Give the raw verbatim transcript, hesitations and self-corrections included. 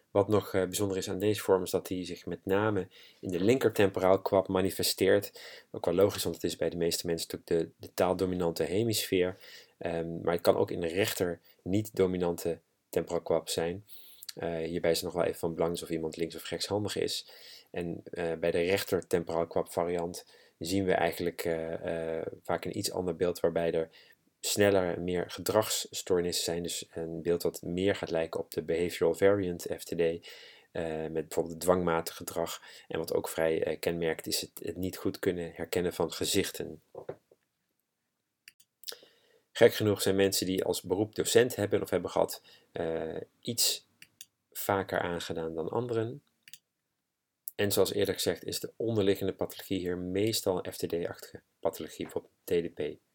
Wat nog uh, bijzonder is aan deze vorm is dat hij zich met name in de linker temporaalkwab manifesteert. Ook wel logisch, want het is bij de meeste mensen natuurlijk de, de taaldominante hemisfeer. Um, maar het kan ook in de rechter niet-dominante temporaalkwab zijn. Uh, hierbij is het nog wel even van belang dus of iemand links- of rechtshandig is. En uh, bij de rechter temporaalkwab variant zien we eigenlijk uh, uh, vaak een iets ander beeld waarbij er sneller en meer gedragsstoornissen zijn. Dus een beeld wat meer gaat lijken op de behavioral variant F T D. Uh, met bijvoorbeeld dwangmatig gedrag. En wat ook vrij uh, kenmerkt is het, het niet goed kunnen herkennen van gezichten. Gek genoeg zijn mensen die als beroep docent hebben of hebben gehad uh, iets vaker aangedaan dan anderen. En zoals eerder gezegd is de onderliggende pathologie hier meestal F T D-achtige pathologie, bijvoorbeeld T D P.